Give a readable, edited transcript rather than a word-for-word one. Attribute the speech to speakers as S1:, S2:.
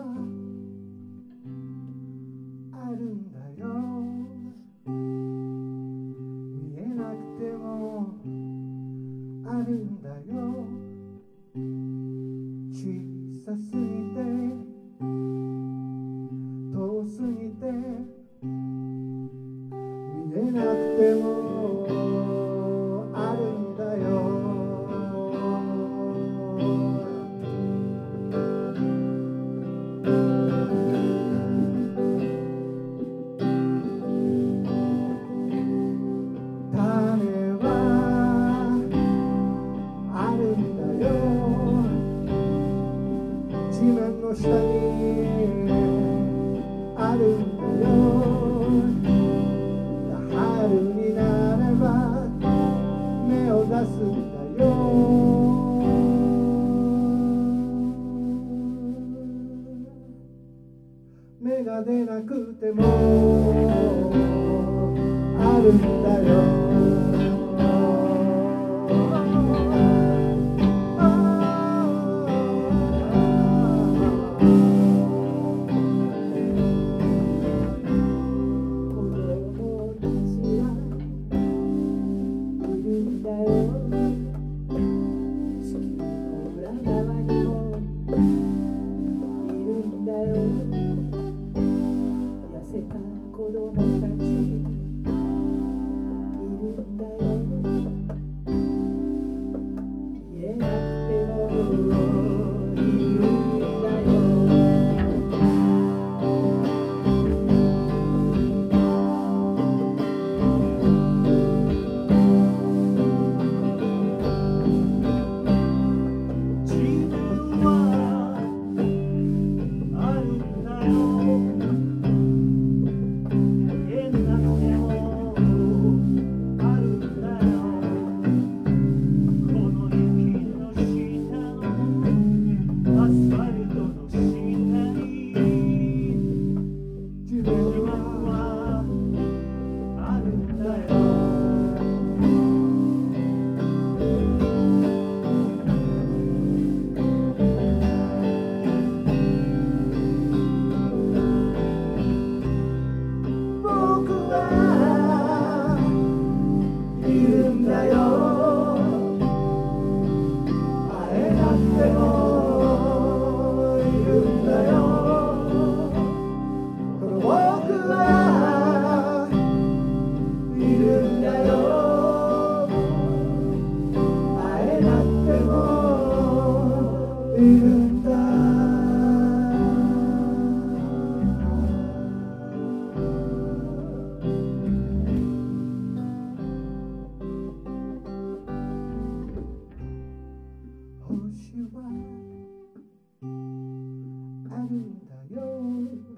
S1: あるんだよ。見えなくてもあるんだよ。小さすぎて遠すぎて見えなくてもあるんだよ。種はあるんだよ。地面の下にあるんだよ。春になれば芽を出すんだよ。芽が出なくてもあるんだよ。
S2: 子供たちいるんだよ。言えなくてもいるんだよ。自分はあるんだよ。
S1: 星はあるんだよ。